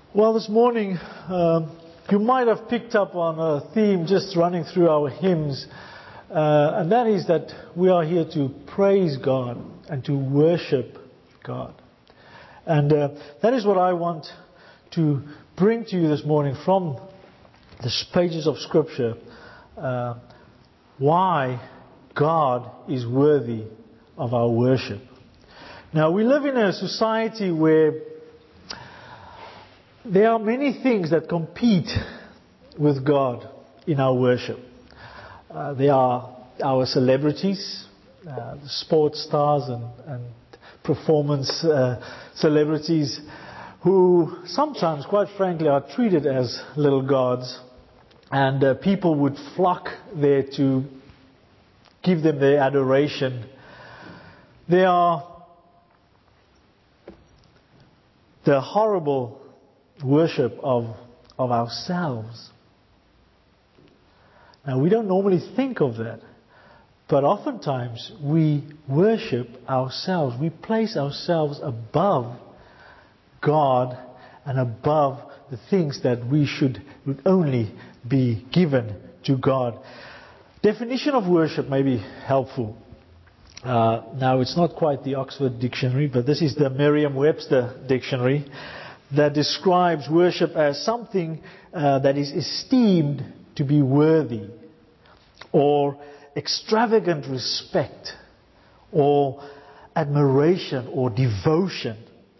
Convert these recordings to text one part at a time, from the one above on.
Well, this morning, you might have picked up on a theme just running through our hymns, and that is that we are here to praise God and to worship God. And that is what I want to bring to you this morning from the pages of Scripture, why God is worthy of our worship. Now, we live in a society where there are many things that compete with God in our worship. There are our celebrities, the sports stars and performance celebrities who sometimes, quite frankly, are treated as little gods, and people would flock there to give them their adoration. There are the horrible worship of ourselves. Now, we don't normally think of that, but oftentimes we worship ourselves. We place ourselves above God and above the things that would only be given to God. Definition of worship may be helpful. Now, it's not quite the Oxford Dictionary, but this is the Merriam-Webster Dictionary that describes worship as something that is esteemed to be worthy, or extravagant respect, or admiration, or devotion.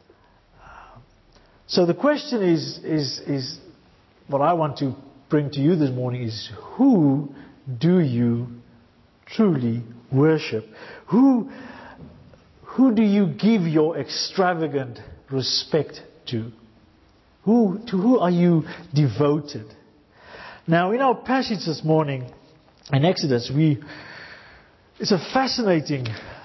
So the question is what I want to bring to you this morning is, who do you truly worship? Who do you give your extravagant respect to? To who are you devoted? Now, in our passage this morning in Exodus, it's a fascinating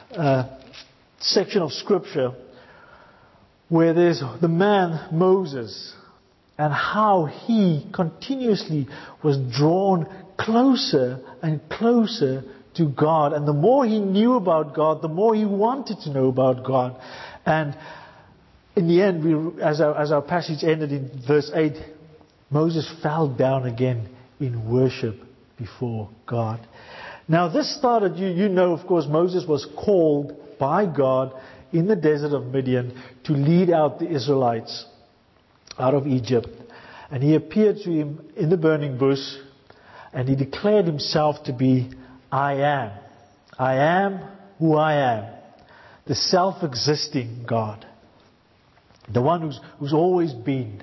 section of Scripture where there's the man Moses and how he continuously was drawn closer and closer to God. And the more he knew about God, the more he wanted to know about God. And in the end, as our passage ended in verse 8, Moses fell down again in worship before God. Now this started, you know, of course, Moses was called by God in the desert of Midian to lead out the Israelites out of Egypt. And he appeared to him in the burning bush, and he declared himself to be, I am. I am who I am. The self-existing God. The one who's always been.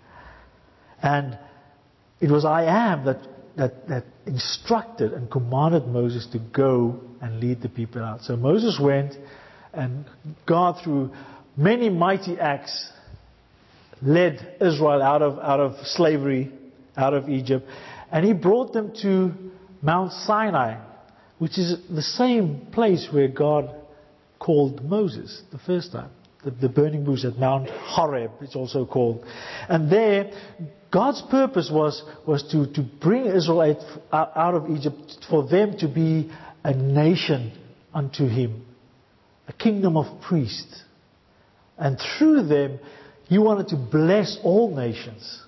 And it was I am that instructed and commanded Moses to go and lead the people out. So Moses went, and God, through many mighty acts, led Israel out of slavery, out of Egypt. And he brought them to Mount Sinai, which is the same place where God called Moses the first time. The burning bush at Mount Horeb, it's also called. And there, God's purpose was to bring Israel out of Egypt, for them to be a nation unto Him, a kingdom of priests. And through them, He wanted to bless all nations.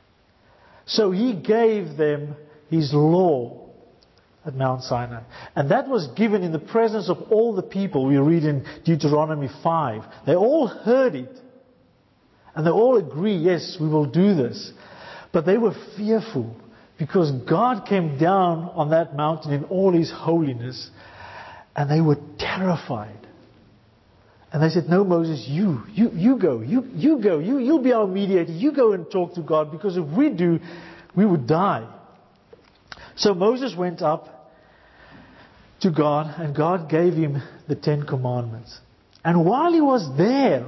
So He gave them His law at Mount Sinai. And that was given in the presence of all the people. We read in Deuteronomy 5. They all heard it. And they all agree, yes, we will do this. But they were fearful because God came down on that mountain in all His holiness. And they were terrified. And they said, no, Moses, you go. You go. You'll be our mediator. You go and talk to God, because if we do, we would die. So Moses went up to God, and God gave him the 10 Commandments. And while he was there,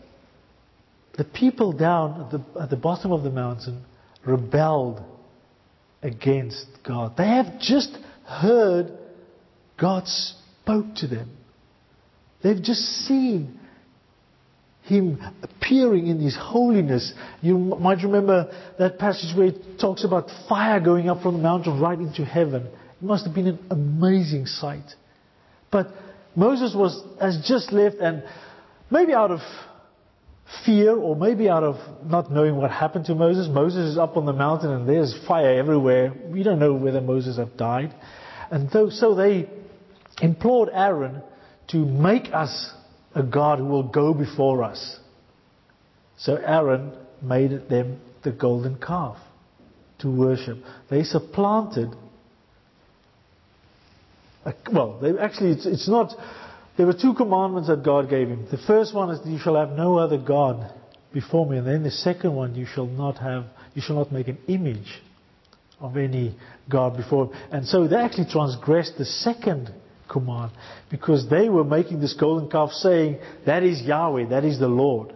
the people down at the bottom of the mountain rebelled against God. They have just heard God spoke to them. They've just seen Him appearing in His holiness. You might remember that passage where it talks about fire going up from the mountain right into heaven. It must have been an amazing sight. But Moses has just left, and maybe out of fear, or maybe out of not knowing what happened to Moses. Moses is up on the mountain and there's fire everywhere. We don't know whether Moses have died. And so they implored Aaron to make us a God who will go before us. So Aaron made them the golden calf to worship. They supplanted. It's not. There were 2 commandments that God gave him. The first one is, you shall have no other God before me. And then the second one, you shall not make an image of any God before him. And so they actually transgressed the second command, because they were making this golden calf saying, that is Yahweh, that is the Lord.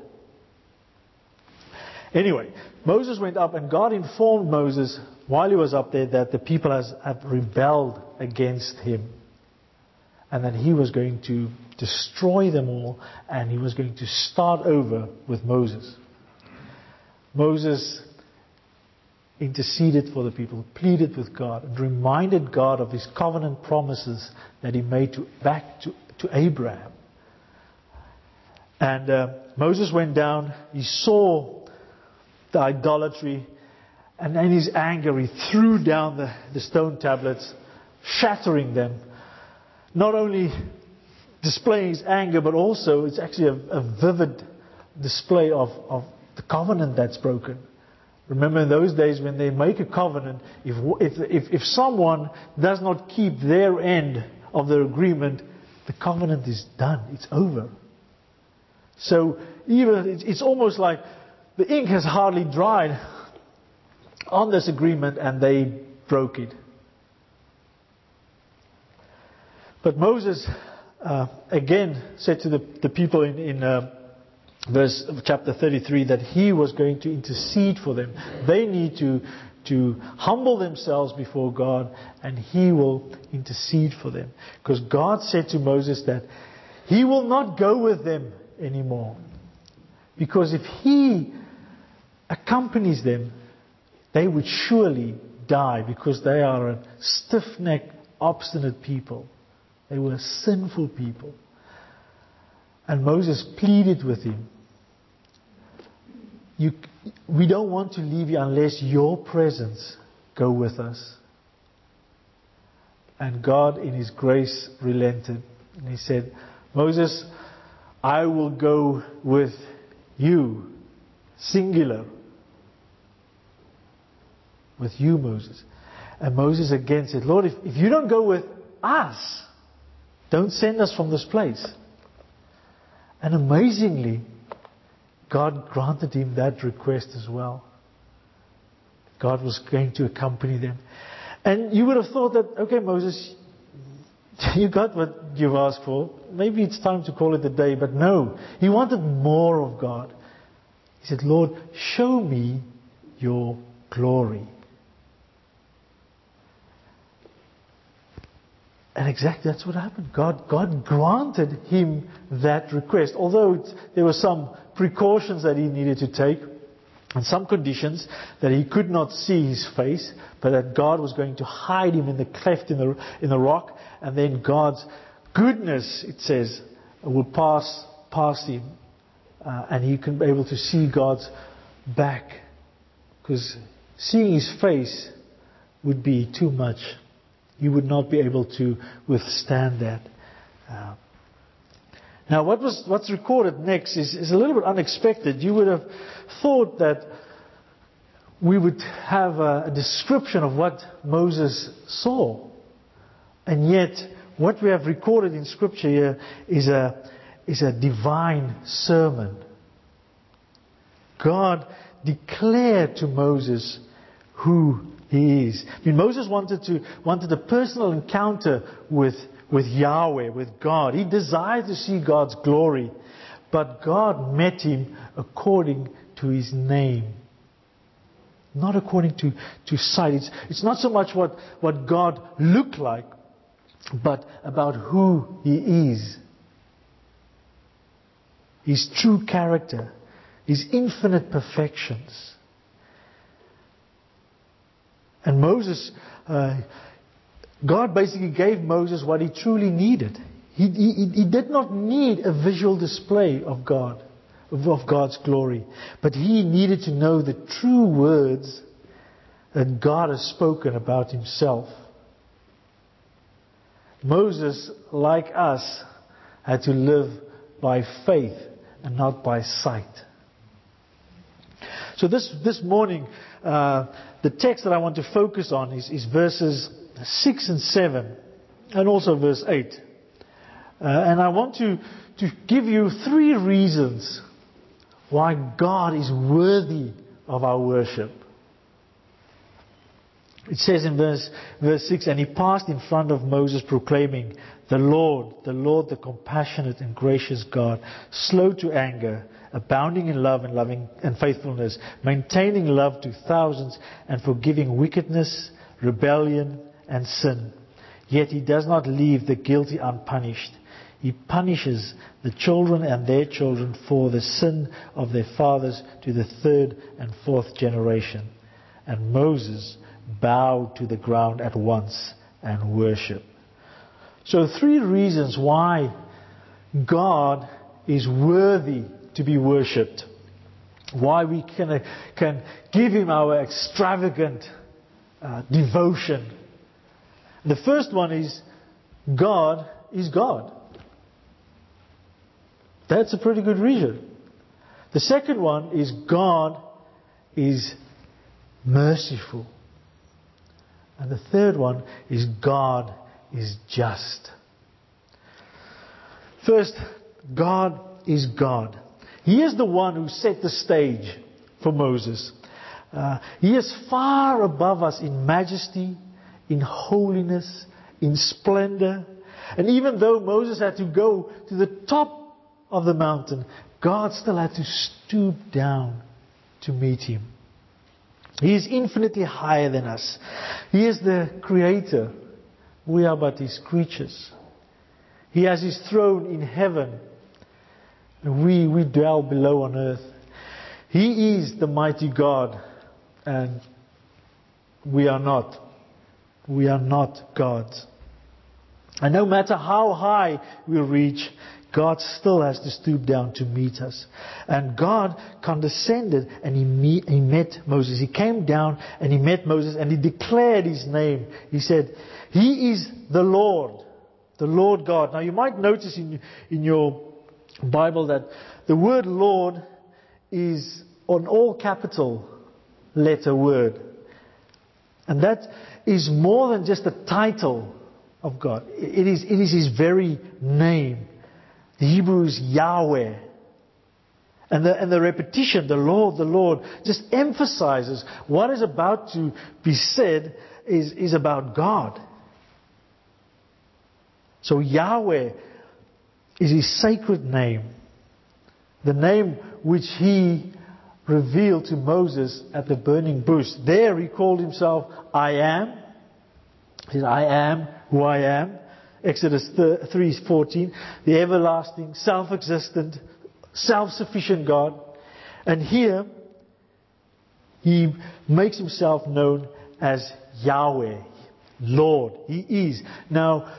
Anyway, Moses went up, and God informed Moses while he was up there that the people had rebelled against him, and that he was going to destroy them all, and he was going to start over with Moses. Moses interceded for the people, pleaded with God, and reminded God of his covenant promises that he made back to Abraham. And Moses went down, he saw the idolatry, and in his anger he threw down the stone tablets, shattering them. Not only displaying his anger, but also it's actually a vivid display of the covenant that's broken. Remember, in those days when they make a covenant, if someone does not keep their end of their agreement, the covenant is done. It's over. So even it's almost like the ink has hardly dried on this agreement, and they broke it. But Moses again said to the people in chapter 33 that he was going to intercede for them. They need to humble themselves before God, and he will intercede for them. Because God said to Moses that he will not go with them anymore. Because if he accompanies them, they would surely die, because they are a stiff-necked, obstinate people. They were sinful people. And Moses pleaded with him, we don't want to leave you unless your presence go with us. And God in his grace relented. And he said, Moses, I will go with you, singular. With you, Moses. And Moses again said, Lord, if you don't go with us, don't send us from this place. And amazingly, God granted him that request as well. God was going to accompany them. And you would have thought that, okay, Moses, you got what you've asked for. Maybe it's time to call it a day. But no, he wanted more of God. He said, Lord, show me your glory. And exactly that's what happened. God granted him that request. Although there were some precautions that he needed to take, and some conditions that he could not see his face, but that God was going to hide him in the cleft in the rock, and then God's goodness, it says, would pass past him, and he could be able to see God's back, because seeing his face would be too much. You would not be able to withstand that. Now, what's recorded next is a little bit unexpected. You would have thought that we would have a description of what Moses saw, and yet what we have recorded in Scripture here is a divine sermon. God declared to Moses who he is. I mean, Moses wanted a personal encounter with Yahweh, with God. He desired to see God's glory. But God met him according to his name. Not according to sight. It's not so much what God looked like, but about who he is. His true character. His infinite perfections. And Moses, God basically gave Moses what he truly needed. He did not need a visual display of God. of God's glory. But he needed to know the true words that God has spoken about himself. Moses, like us, had to live by faith and not by sight. So this morning, the text that I want to focus on is verses 6 and 7, and also verse 8. And I want to give you 3 reasons why God is worthy of our worship. It says in verse 6, and he passed in front of Moses proclaiming, the Lord, the compassionate and gracious God, slow to anger, abounding in love and faithfulness, maintaining love to thousands, and forgiving wickedness, rebellion, and sin. Yet he does not leave the guilty unpunished. He punishes the children and their children for the sin of their fathers to the 3rd and 4th generation. And Moses bowed to the ground at once and worshipped. So 3 reasons why God is worthy to be worshipped. Why we can give him our extravagant devotion. The first one is God is God. That's a pretty good reason. The second one is God is merciful. And the third one is God is just. First, God is God. He is the one who set the stage for Moses. He is far above us in majesty, in holiness, in splendor. And even though Moses had to go to the top of the mountain, God still had to stoop down to meet him. He is infinitely higher than us. He is the Creator. We are but His creatures. He has His throne in heaven. And we dwell below on earth. He is the mighty God. And we are not. We are not gods. And no matter how high we reach, God still has to stoop down to meet us. And God condescended and He met Moses. He came down and He met Moses and He declared His name. He said, He is the Lord God. Now you might notice in your Bible that the word Lord is an all capital letter word. And that is more than just a title of God. It is His very name. The Hebrew is Yahweh. And the repetition, the Lord, just emphasizes what is about to be said is about God. So Yahweh is His sacred name. The name which He revealed to Moses at the burning bush. There He called Himself I Am. He said, I am who I am. Exodus 3:14, the everlasting, self-existent, self-sufficient God. And here, He makes Himself known as Yahweh, Lord. He is. Now,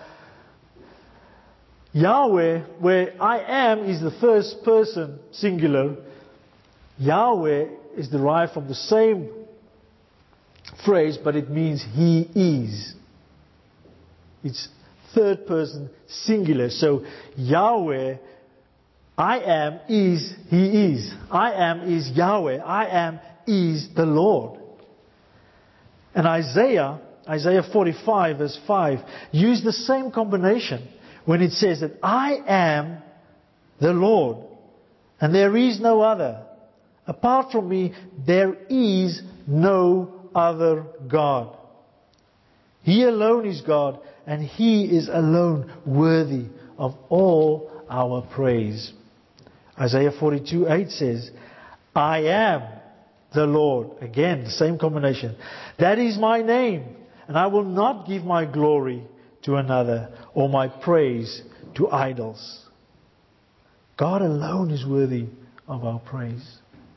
Yahweh, where I am is the first person, singular, Yahweh is derived from the same phrase, but it means He is. It's third person singular. So Yahweh, I am is He is. I am is Yahweh. I am is the Lord. And Isaiah 45 verse 5 used the same combination when it says that I am the Lord and there is no other. Apart from me there is no other God. He alone is God, and He is alone worthy of all our praise. Isaiah 42:8 says, I am the Lord. Again, the same combination. That is my name, and I will not give my glory to another or my praise to idols. God alone is worthy of our praise.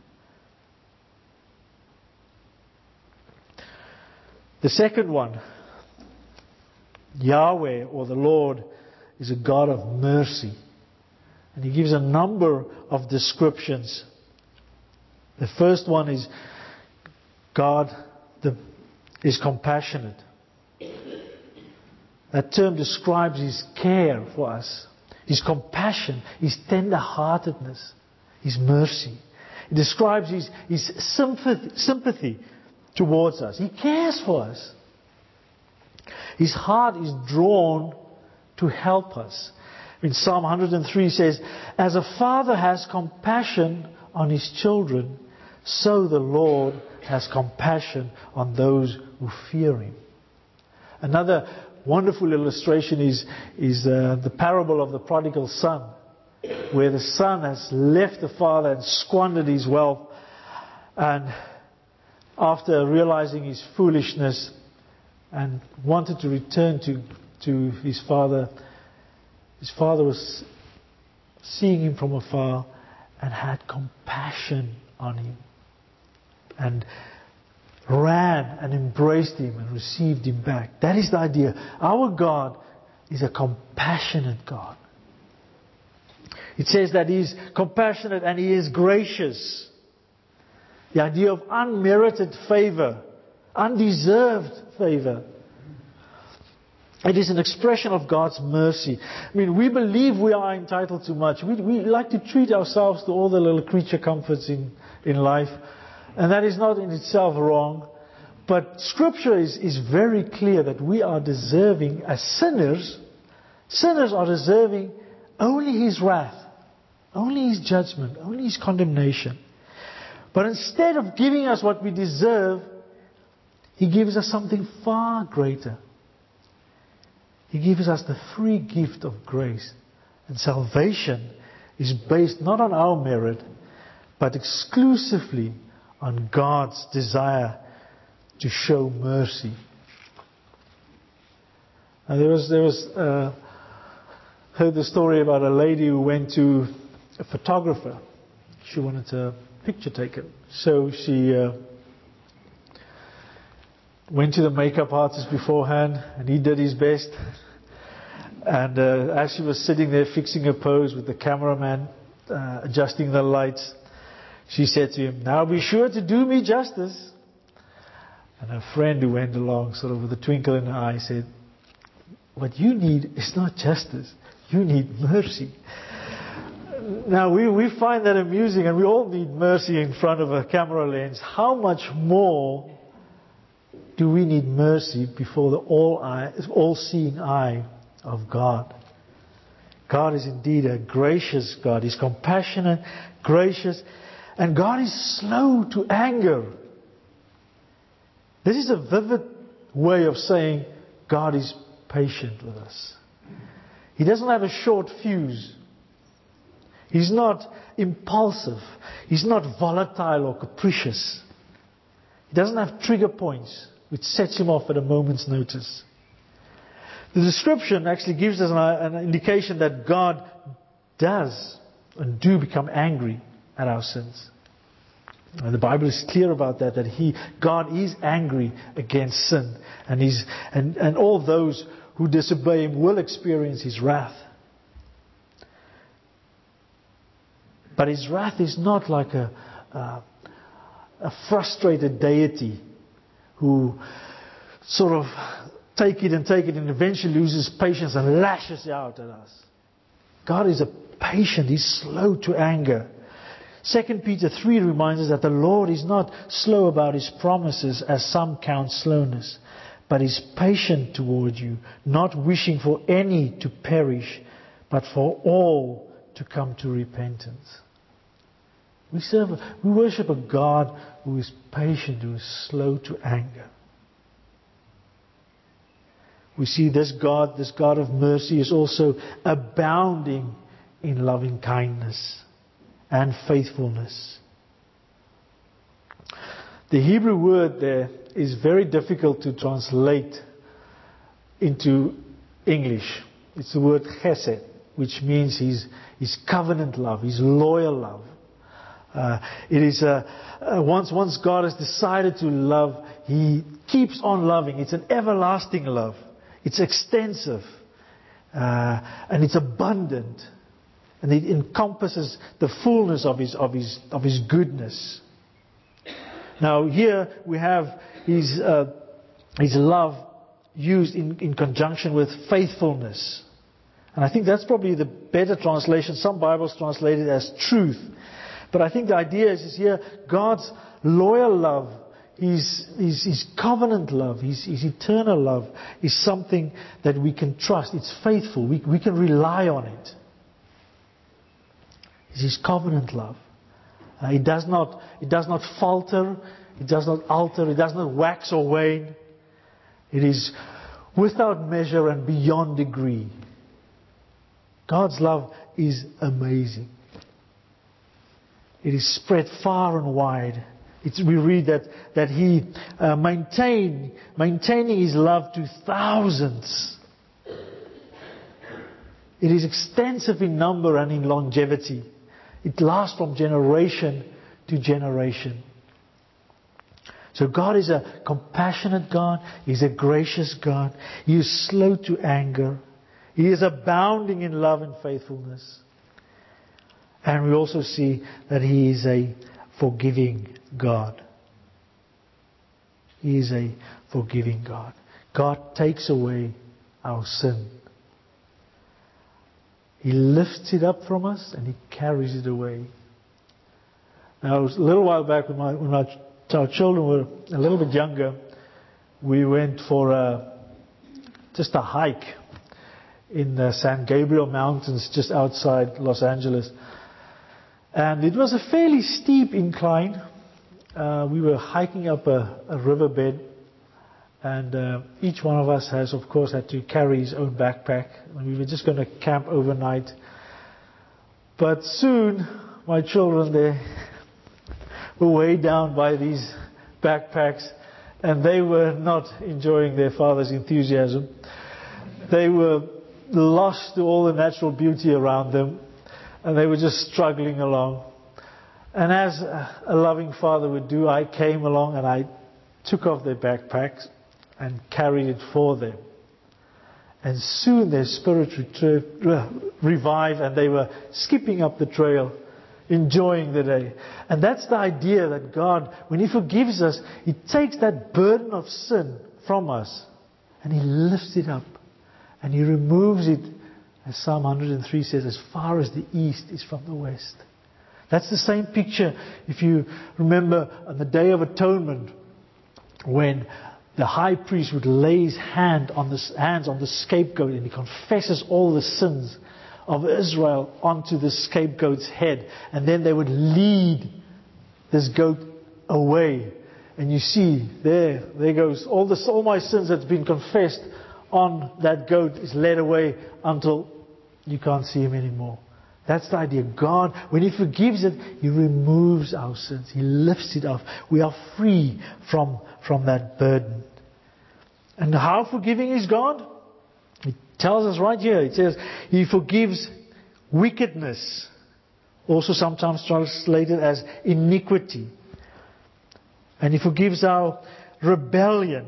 The second one, Yahweh or the Lord is a God of mercy. And he gives a number of descriptions. The first one is God is compassionate. That term describes His care for us, His compassion, His tender-heartedness, His mercy. It describes His sympathy towards us. He cares for us. His heart is drawn to help us. In Psalm 103 says, "As a father has compassion on his children, so the Lord has compassion on those who fear Him." Another wonderful illustration is the parable of the prodigal son, where the son has left the father and squandered his wealth, and after realizing his foolishness and wanted to return to his father was seeing him from afar and had compassion on him and ran and embraced him and received him back. That is the idea. Our God is a compassionate God. It says that He is compassionate and He is gracious. The idea of unmerited favor, undeserved favor. It is an expression of God's mercy. I mean, we believe we are entitled to much. We like to treat ourselves to all the little creature comforts in life. And that is not in itself wrong. But Scripture is very clear that we are deserving, as sinners are deserving only His wrath, only His judgment, only His condemnation. But instead of giving us what we deserve, He gives us something far greater. He gives us the free gift of grace. And salvation is based not on our merit, but exclusively on God's desire to show mercy. Now there was heard the story about a lady who went to a photographer. She wanted a picture taken, so she went to the makeup artist beforehand, and he did his best. And as she was sitting there fixing her pose with the cameraman adjusting the lights, she said to him, "Now be sure to do me justice." And her friend who went along, sort of with a twinkle in her eye, said, "What you need is not justice, you need mercy." Now we find that amusing, and we all need mercy in front of a camera lens. How much more do we need mercy before the all-seeing eye of God? God is indeed a gracious God. He's compassionate, gracious, and God is slow to anger. This is a vivid way of saying God is patient with us. He doesn't have a short fuse. He's not impulsive. He's not volatile or capricious. He doesn't have trigger points which sets him off at a moment's notice. The description actually gives us an indication that God does and do become angry at our sins. And the Bible is clear about that God is angry against sin, and all those who disobey Him will experience His wrath. But His wrath is not like a frustrated deity who sort of take it and eventually loses patience and lashes out at us. God is patient. He's slow to anger. 2 Peter 3 reminds us that the Lord is not slow about His promises, as some count slowness, but is patient toward you, not wishing for any to perish, but for all to come to repentance. We worship a God who is patient, who is slow to anger. We see this God of mercy, is also abounding in loving kindness and faithfulness. The Hebrew word there is very difficult to translate into English. It's the word chesed, which means His covenant love, His loyal love. It is once God has decided to love, He keeps on loving. It's an everlasting love. It's extensive and it's abundant. And it encompasses the fullness of His goodness. Now here we have His love used in conjunction with faithfulness. And I think that's probably the better translation. Some Bibles translate it as truth. But I think the idea is here, God's loyal love, His covenant love, His eternal love is something that we can trust. It's faithful. We can rely on it. It's His covenant love. It does not falter. It does not alter. It does not wax or wane. It is without measure and beyond degree. God's love is amazing. It is spread far and wide. We read that He maintaining His love to thousands. It is extensive in number and in longevity. It lasts from generation to generation. So God is a compassionate God. He's a gracious God. He is slow to anger. He is abounding in love and faithfulness. And we also see that He is a forgiving God. He is a forgiving God. God takes away our sin. He lifts it up from us and He carries it away. Now, it was a little while back when our children were a little bit younger, we went for just a hike in the San Gabriel Mountains just outside Los Angeles. And it was a fairly steep incline. We were hiking up a riverbed, and each one of us has, of course, had to carry his own backpack. And we were just going to camp overnight. But soon, my children, they were weighed down by these backpacks, and they were not enjoying their father's enthusiasm. They were lost to all the natural beauty around them, and they were just struggling along. And as a loving father would do, I came along and I took off their backpacks and carried it for them. And soon their spirit revived, and they were skipping up the trail, enjoying the day. And that's the idea that God, when He forgives us, He takes that burden of sin from us and He lifts it up and He removes it, as Psalm 103 says, as far as the east is from the west. That's the same picture, if you remember, on the Day of Atonement, when the high priest would lay his hands on the scapegoat and he confesses all the sins of Israel onto the scapegoat's head. And then they would lead this goat away. And you see, there goes, all my sins that's been confessed on that goat is led away until you can't see him anymore. That's the idea. God, when He forgives it, He removes our sins. He lifts it off. We are free from that burden. And how forgiving is God? It tells us right here. It says He forgives wickedness. Also sometimes translated as iniquity. And He forgives our rebellion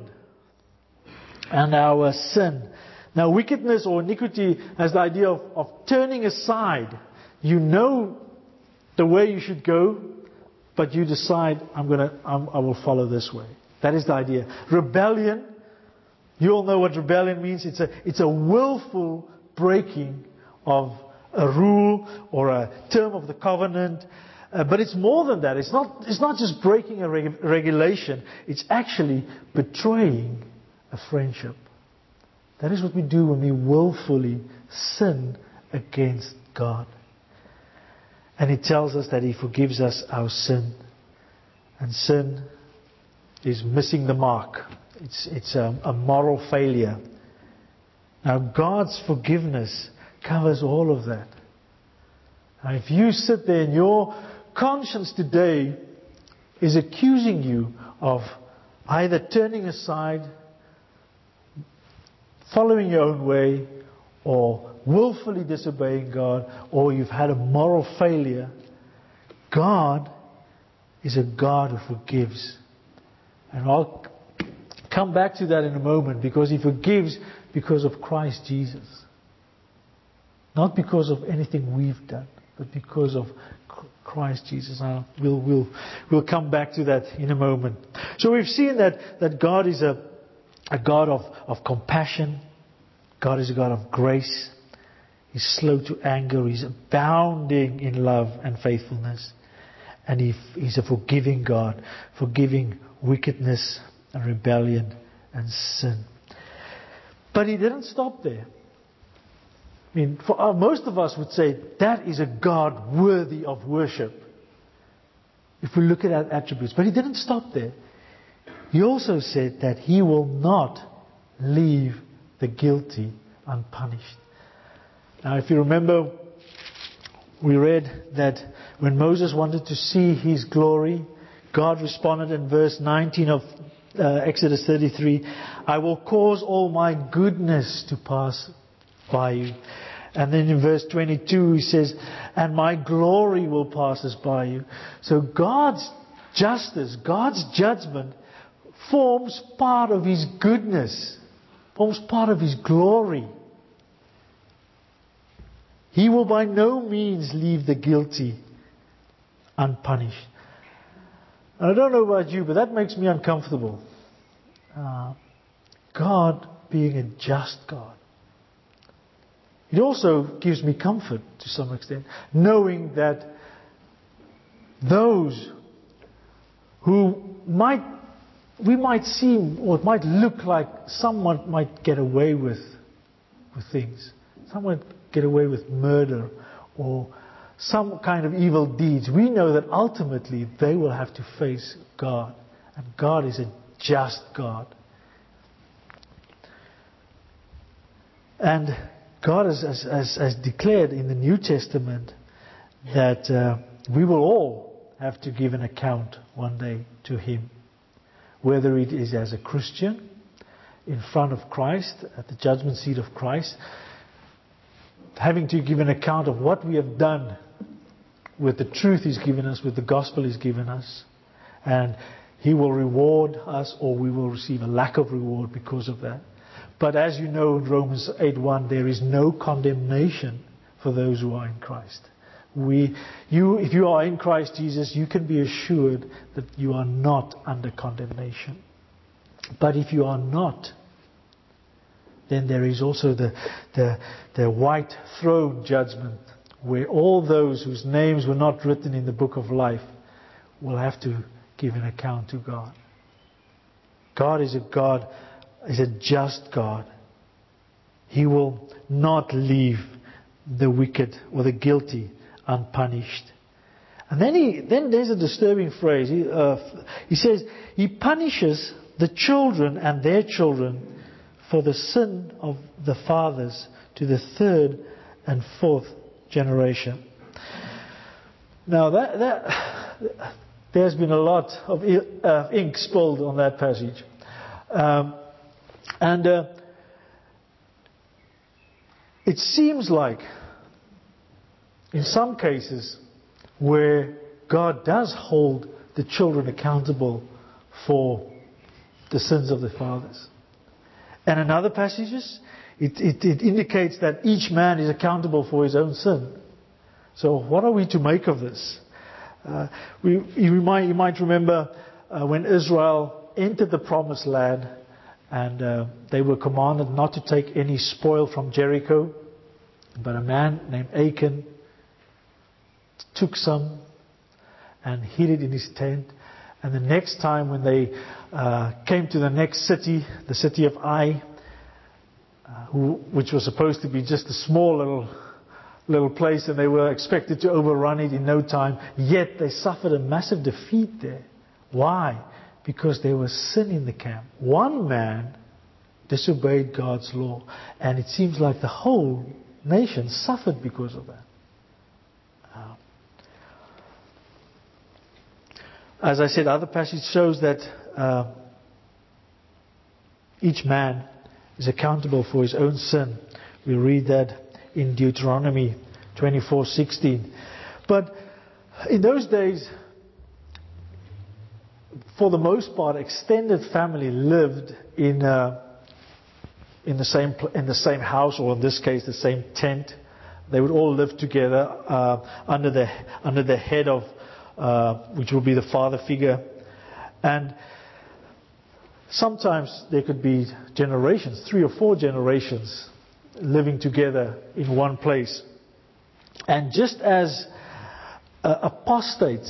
and our sin. Now, wickedness or iniquity has the idea of turning aside. You know the way you should go, but you decide, I will follow this way. That is the idea. Rebellion, you all know what rebellion means. It's a willful breaking of a rule or a term of the covenant. But it's more than that. It's not just breaking a regulation. It's actually betraying a friendship. That is what we do when we willfully sin against God. And He tells us that He forgives us our sin. And sin is missing the mark. It's a moral failure. Now God's forgiveness covers all of that. Now if you sit there and your conscience today is accusing you of either turning aside, following your own way, or willfully disobeying God, or you've had a moral failure, God is a God who forgives. And I'll come back to that in a moment, because He forgives because of Christ Jesus. Not because of anything we've done, but because of Christ Jesus. We'll come back to that in a moment. So we've seen that God is a God of compassion. God is a God of grace. He's slow to anger. He's abounding in love and faithfulness. And He's a forgiving God, forgiving wickedness and rebellion and sin. But He didn't stop there. I mean, most of us would say that is a God worthy of worship, if we look at our attributes. But He didn't stop there. He also said that He will not leave the guilty unpunished. Now, if you remember, we read that when Moses wanted to see His glory, God responded in verse 19 of Exodus 33, I will cause all my goodness to pass by you. And then in verse 22 He says, and my glory will pass us by you. So God's justice, God's judgment forms part of His goodness, forms part of His glory. He will by no means leave the guilty unpunished. I don't know about you, but that makes me uncomfortable. God being a just God. It also gives me comfort to some extent, knowing that those who we might seem, or it might look like someone might get away with things. Someone get away with murder or some kind of evil deeds. We know that ultimately they will have to face God. And God is a just God. And God has declared in the New Testament that we will all have to give an account one day to Him. Whether it is as a Christian in front of Christ, at the judgment seat of Christ, having to give an account of what we have done with the truth He's given us, with the gospel He's given us. And He will reward us, or we will receive a lack of reward because of that. But as you know in Romans 8:1, there is no condemnation for those who are in Christ. If you are in Christ Jesus, you can be assured that you are not under condemnation. But if you are not, then there is also the white throne judgment, where all those whose names were not written in the book of life will have to give an account to God. God is a just God. He will not leave the wicked or the guilty unpunished. And then there's a disturbing phrase. He says, He punishes the children and their children for the sin of the fathers to the third and fourth generation. Now there's been a lot of ink spilled on that passage. And it seems like in some cases where God does hold the children accountable for the sins of the fathers. And in other passages, it indicates that each man is accountable for his own sin. So what are we to make of this? You might remember when Israel entered the promised land, and they were commanded not to take any spoil from Jericho, but a man named Achan took some and hid it in his tent. And the next time when they came to the next city, the city of Ai, which was supposed to be just a small little place, and they were expected to overrun it in no time, yet they suffered a massive defeat there. Why? Because there was sin in the camp. One man disobeyed God's law, and it seems like the whole nation suffered because of that. As I said, other passage shows that each man is accountable for his own sin. We read that in Deuteronomy 24:16. But in those days, for the most part, extended family lived in the same house, or in this case, the same tent. They would all live together under the head of, which will be the father figure. And sometimes there could be generations, 3 or 4 generations, living together in one place. And just as apostate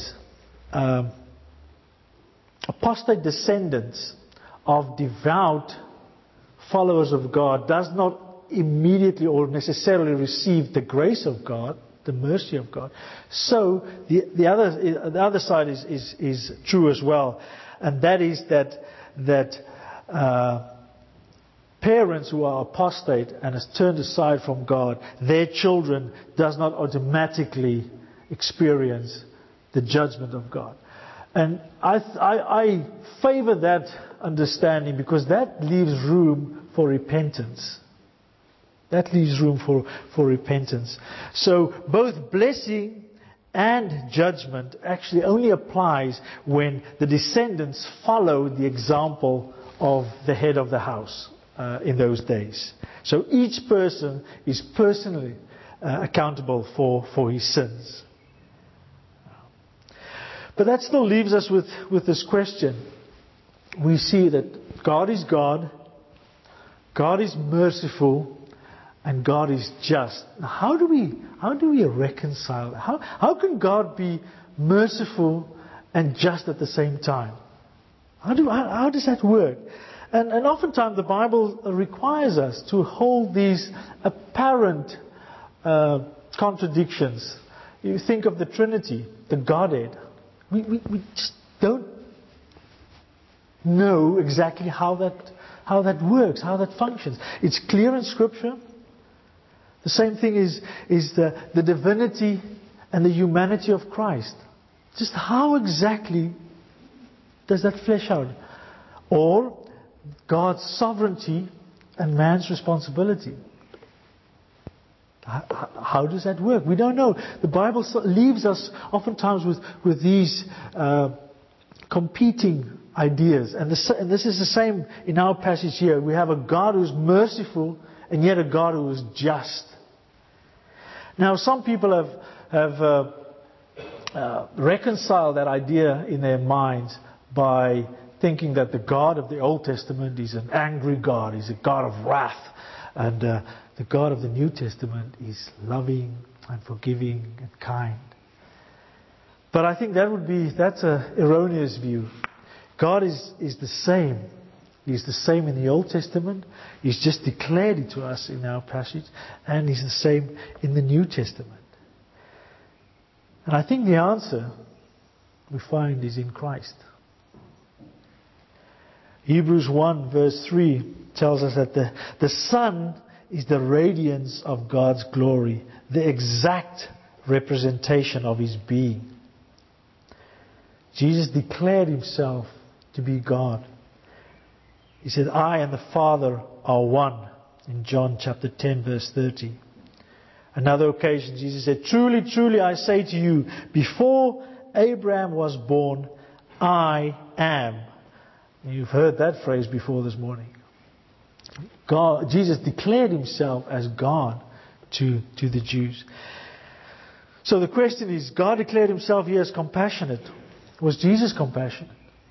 descendants of devout followers of God does not immediately or necessarily receive the grace of God, the mercy of God, so the other side is true as well, and that is that parents who are apostate and has turned aside from God, their children does not automatically experience the judgment of God. And I favor that understanding, because that leaves room for repentance. That leaves room for repentance. So both blessing and judgment actually only applies when the descendants follow the example of the head of the house in those days. So each person is personally accountable for his sins. But that still leaves us with this question. We see that God is God, God is merciful, and God is just. Now, how do we reconcile that? How can God be merciful and just at the same time? How does that work? And oftentimes the Bible requires us to hold these apparent contradictions. You think of the Trinity, the Godhead. We just don't know exactly how that works, how that functions. It's clear in Scripture. The same thing is the divinity and the humanity of Christ. Just how exactly does that flesh out? Or God's sovereignty and man's responsibility. How does that work? We don't know. The Bible leaves us oftentimes with these competing ideas. And this is the same in our passage here. We have a God who is merciful and yet a God who is just. Now, some people have reconciled that idea in their minds by thinking that the God of the Old Testament is an angry God. He's a God of wrath. And the God of the New Testament is loving and forgiving and kind. But I think that's an erroneous view. God is the same. He's the same in the Old Testament. He's just declared it to us in our passage. And He's the same in the New Testament. And I think the answer we find is in Christ. Hebrews 1 verse 3 tells us that the Son is the radiance of God's glory, the exact representation of His being. Jesus declared Himself to be God. He said, I and the Father are one, in John chapter 10 verse 30. Another occasion Jesus said, truly, truly I say to you, before Abraham was born, I am. You've heard that phrase before this morning. Jesus declared Himself as God to the Jews. So the question is, God declared Himself here as compassionate. Was Jesus compassionate?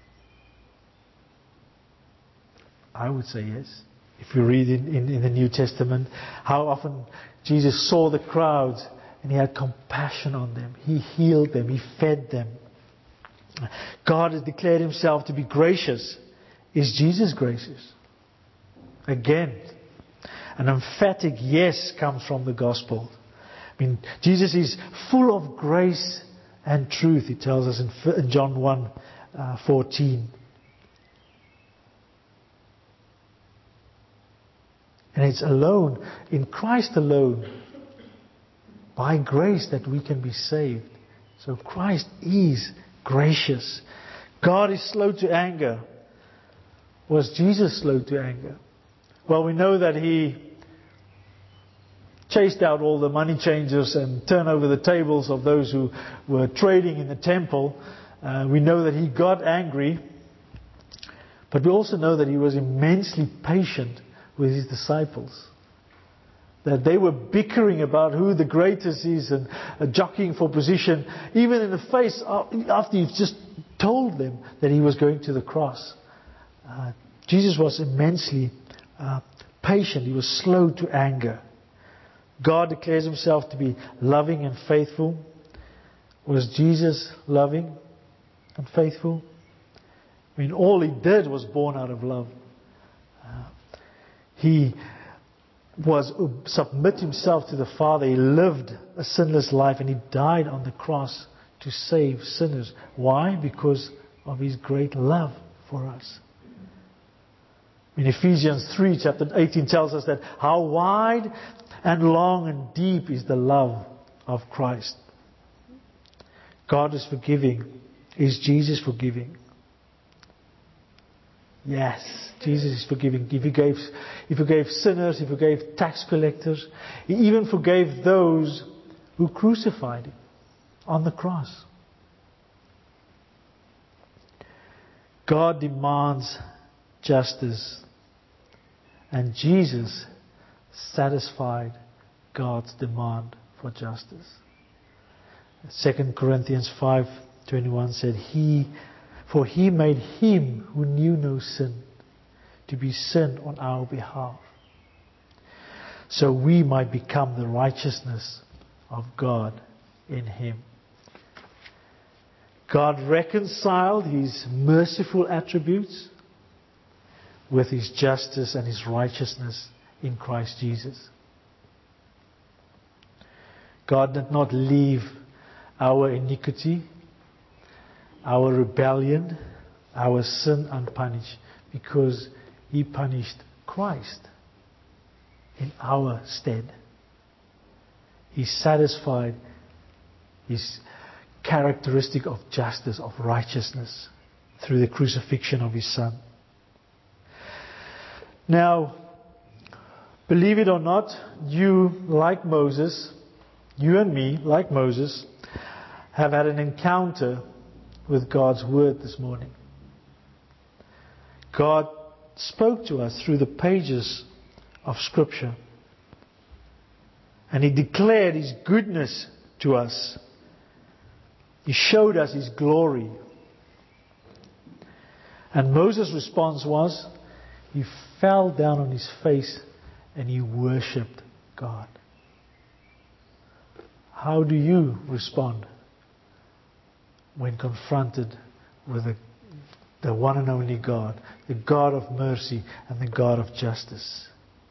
I would say yes. If you read in the New Testament, how often Jesus saw the crowds and He had compassion on them. He healed them. He fed them. God has declared Himself to be gracious. Is Jesus gracious? Again, an emphatic yes comes from the gospel. I mean, Jesus is full of grace and truth, He tells us in John 1:14. And it's alone, in Christ alone, by grace that we can be saved. So Christ is gracious. God is slow to anger. Was Jesus slow to anger? Well, we know that He chased out all the money changers and turned over the tables of those who were trading in the temple. We know that He got angry. But we also know that He was immensely patient with His disciples. That they were bickering about who the greatest is and jockeying for position, even in the face after you've just told them that he was going to the cross. Jesus was immensely patient. He was slow to anger. God declares himself to be loving and faithful. Was Jesus loving and faithful? I mean, all he did was born out of love. He was submit himself to the Father. He lived a sinless life and he died on the cross to save sinners. Why? Because of his great love for us. In Ephesians 3 chapter 18 tells us that how wide and long and deep is the love of Christ. God is forgiving. Is Jesus forgiving? Yes, Jesus is forgiving. He forgave sinners, he forgave tax collectors. He even forgave those who crucified him on the cross. God demands justice, and Jesus satisfied God's demand for justice. 2 Corinthians 5:21 said, For he made him who knew no sin to be sin on our behalf, so we might become the righteousness of God in him. God reconciled his merciful attributes with his justice and his righteousness in Christ Jesus. God did not leave our iniquity, our rebellion, our sin unpunished, because he punished Christ in our stead. He satisfied his characteristic of justice, of righteousness, through the crucifixion of his Son. Now, believe it or not, you, like Moses, you and me, like Moses, have had an encounter with God's Word this morning. God spoke to us through the pages of Scripture. And he declared his goodness to us. He showed us his glory. And Moses' response was, he fell down on his face and he worshipped God. How do you respond when confronted with the one and only God, the God of mercy and the God of justice?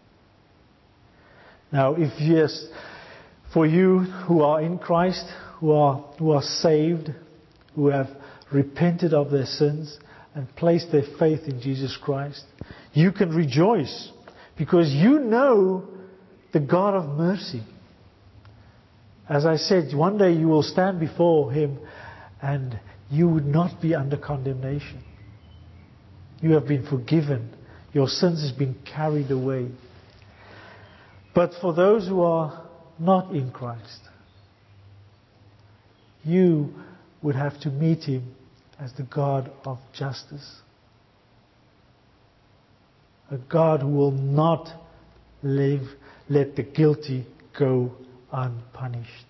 Now, if yes, for you who are in Christ, who are saved, who have repented of their sins and placed their faith in Jesus Christ, you can rejoice because you know the God of mercy. As I said, one day you will stand before him and you would not be under condemnation. You have been forgiven. Your sins has been carried away. But for those who are not in Christ, you would have to meet him as the God of justice. A God who will not let the guilty go unpunished.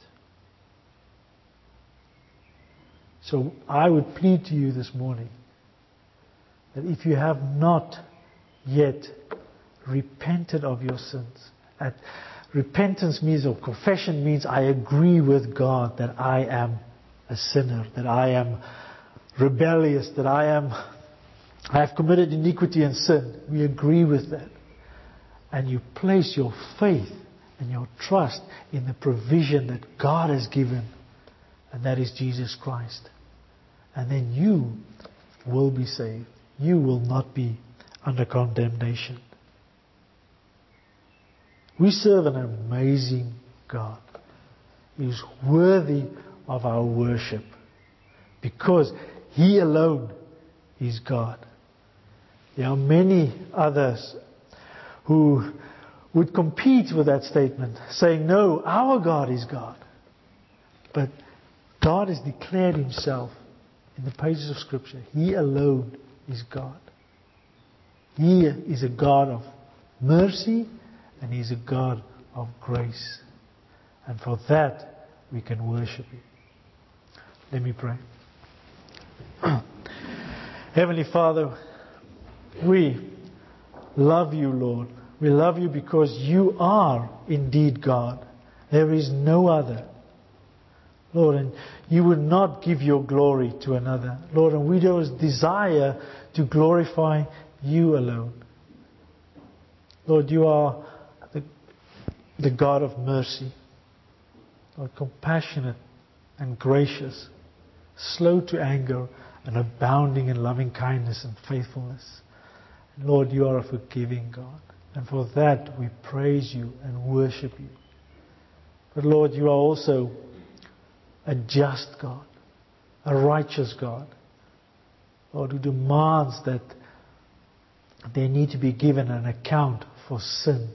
So I would plead to you this morning that if you have not yet repented of your sins, repentance means, or confession means, I agree with God that I am a sinner, that I am rebellious, that I have committed iniquity and sin. We agree with that. And you place your faith and your trust in the provision that God has given, and that is Jesus Christ. And then you will be saved. You will not be under condemnation. We serve an amazing God. He is worthy of our worship because he alone is God. There are many others who would compete with that statement, saying, no, our God is God. But God has declared himself in the pages of Scripture. He alone is God. He is a God of mercy and he is a God of grace. And for that, we can worship you. Let me pray. Heavenly Father, we love you, Lord. We love you because you are indeed God. There is no other. Lord, and you would not give your glory to another. Lord, and we don't desire to glorify you alone. Lord, you are the God of mercy. Lord, compassionate and gracious, slow to anger and abounding in loving kindness and faithfulness. And Lord, you are a forgiving God. And for that we praise you and worship you. But Lord, you are also a just God, a righteous God. Lord, who demands that they need to be given an account for sin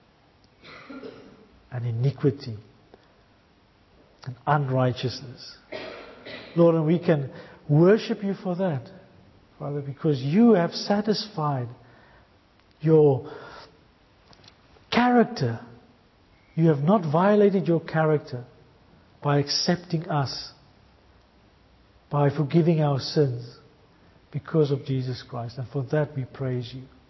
and iniquity and unrighteousness. Lord, and we can worship you for that, Father, because you have satisfied your character. You have not violated your character by accepting us, by forgiving our sins because of Jesus Christ. And for that we praise you.